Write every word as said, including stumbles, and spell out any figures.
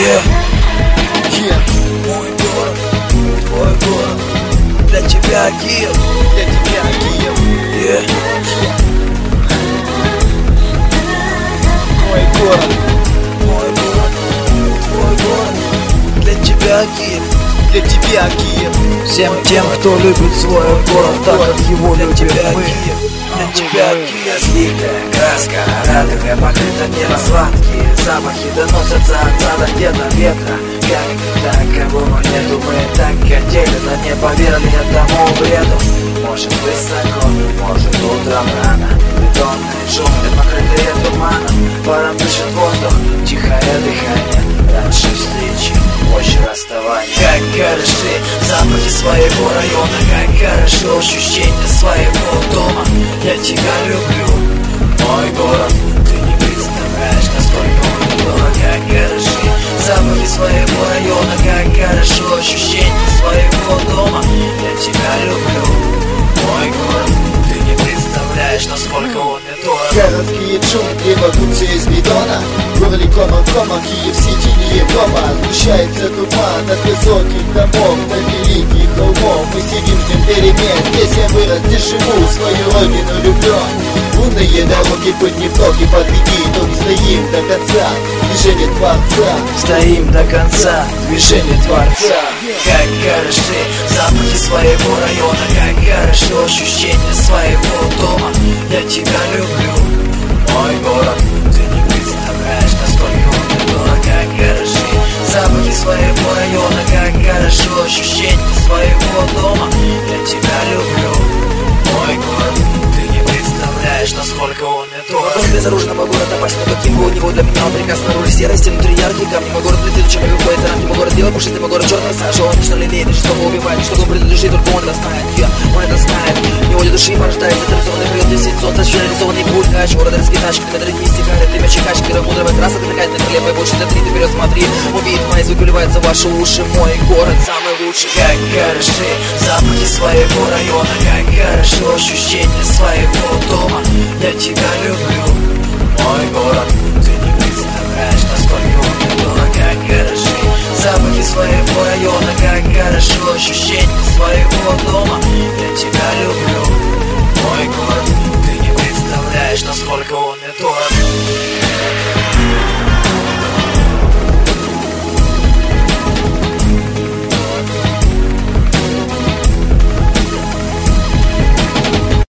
Yeah. Yeah. Мой город, твой город, для тебя Киев, для тебя Киев. Yeah. Мой город, мой город, твой город, для тебя Киев, для тебя Киев. Всем тем, кто любит свой город, так как его любим мы. Для тебя Киев. Слитая краска, радуга покрыта небо. Сладкие запахи доносятся от сада, где-то ветра. Как так, кого нету, мы так хотели, но не поверили этому бреду. Может высоко, может утром рано. Бетонные джунгли, покрытые туманом. Паром дышит воздух, тихое дыхание. Раньше встречи, позже расставания. Как хороши запахи своего района, как хорошо ощущение своего дома. Я тебя люблю, мой город. Ты не представляешь, насколько он дорог. Как хороши запахи своего района, как хорошо ощущение своего дома. Я тебя люблю, мой город. Ты не представляешь, насколько он мне дорог. Городские джунгли вокруг все из бетона. В горле кома-кома, Киев-Сити, не Европа. Сгущается туман от высоких домов до великих холмов. Мы сидим, ждем перемен. Здесь я вырос, здесь живу, свою родину люблю. Лунные дороги, путь не в токе, подведи итог. Стоим до конца, движение Творца. Стоим до конца, движение Творца. Как хороши запахи своего района, как хорошо ощущение своего дома. Я тебя люблю, мой город. Ты не представляешь, насколько он мне дорог. Как хороши запахи своего района, как хорошо ощущение своего дома. Я тебя люблю, мой город. Ты не представляешь, насколько он мне дорог. Он безоружного города, опасен, но каким бы у него для меня он прекрасно руль. Серости внутри яркие камни. Мой город летит, чем любой рамки. Мой город белый, пушистый, мой город черный сажа. Он ничто лелеет, жестоко убивает. Что ему принадлежит, только он это знает. Я, он это знает. В него для души порождается цивилизованный приют. Десять солнца, реализованный пульт. Гач, город раскидач, километры мистика. Время чекач, мудрая трасса, ты такая на хлеб. И больше до три, ты вперед смотри. Убит мои звуки вливается в ваши уши. Мой город самый лучший. Как хороши запахи своего района, как хорошо ощущение своего дома. Я тебя люблю, мой город. Ты не представляешь, насколько он мне дорог. Как хороши запахи своего района, как хорошо ощущение своего дома.